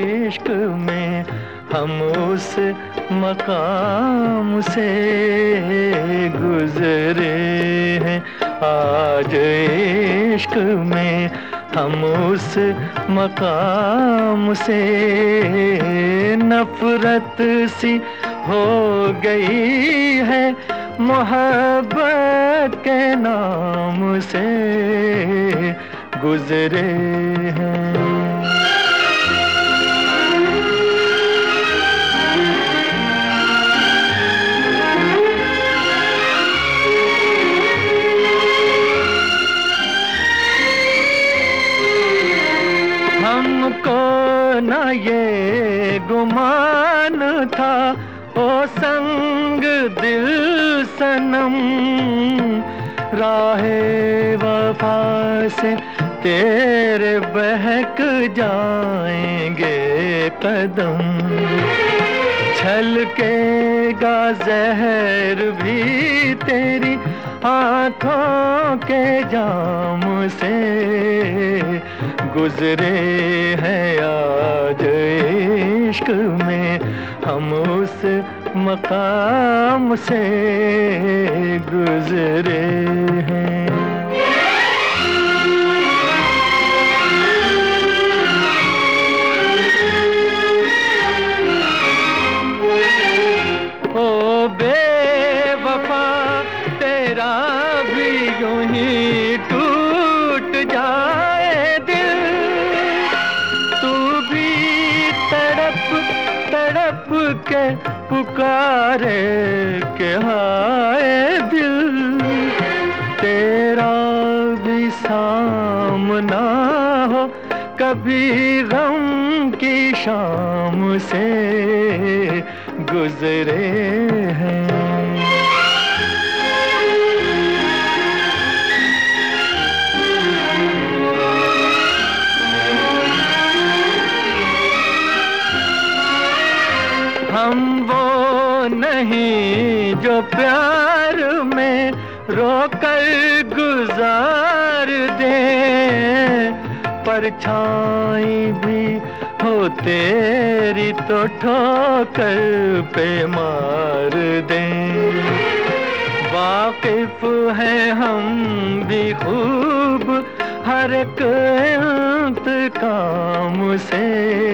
इश्क में हम उस मकाम से गुजरे हैं। आज इश्क में हम उस मकाम से नफरत सी हो गई है मोहब्बत के नाम से गुजरे हैं। हमको न ये गुमान था ओ संग दिल सनम, राहे वफा से तेरे बहक जाएंगे कदम। छलकेगा जहर भी तेरी आँखों के जाम से गुजरे हैं। आज इश्क में हम उस मकाम से गुजरे हैं। ओ बेवफा तेरा भी यूं ही टूट जाए दिल, तू भी तड़प तड़प के पुकारे के हाय दिल। तेरा भी सामना हो कभी गम की शाम से गुजरे हैं। हम वो नहीं जो प्यार में रोकर गुजार दे, परछाई भी हो तेरी तो ठोकर पे मार दे। वाकिफ है हम भी खूब हर एक इंतकाम से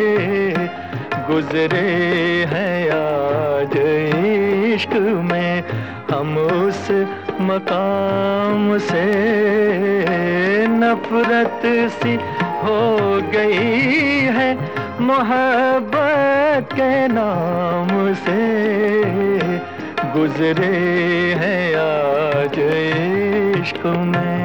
गुजरे हैं। आज इश्क में हम उस मकाम से नफरत सी हो गई है मोहब्बत के नाम से गुजरे हैं। आज इश्क में